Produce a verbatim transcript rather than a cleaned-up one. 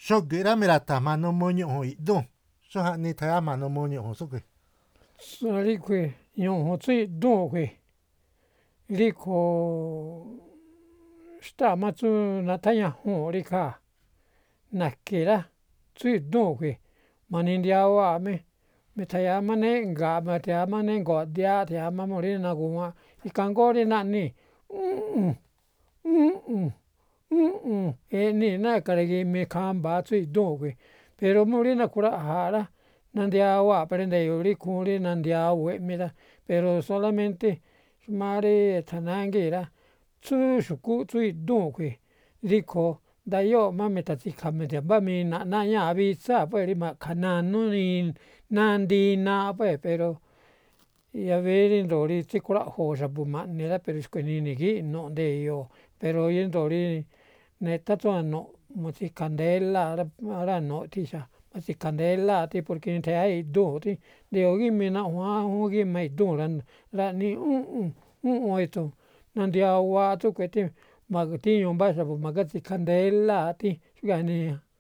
xógē ra min rata maan nuu moñu'un itún xóján ni ta maan nuu moñu'un sókè rí khuiī ñu'un tsí'dún khuiī rí koo xtá'ma tsú natañajun rí já nakē rá tsí'dún khuiī mani ntia ba min mita ñāā má ne nga matia má ne ngo ntiá tia má mo rí naguan ika ngoo rí na'i ú'un ú'un ú'un eni nakaragimi kaan mbāā tsí'dún kui pero muu rí nakura'a rá nantia ua prenteyu rí kun rí nantia u e'mi da pero solamente má rí tānangíi ra tsú xūkú tsí'dún kui rí kōo ntaío má mita tsika mita mbá mii na'a ñaa vii tsá rí mākānanú ni nantii na'a pué pero ia verí ntoo rí tsíkura'jo xapu ma'ni rá pero xkuenini gí'i no'o nte io pero íntoo rí netá tsú anu tsikāntela rá no'o tí xa tsikāntela tí porke ni te idún tí ntē ō gími naꞌuan ún gíma idún ra rani ú'un ú'un etu nantia ua tsú kuetí matíñu mbá xapu makátsikantela tí xkani ña.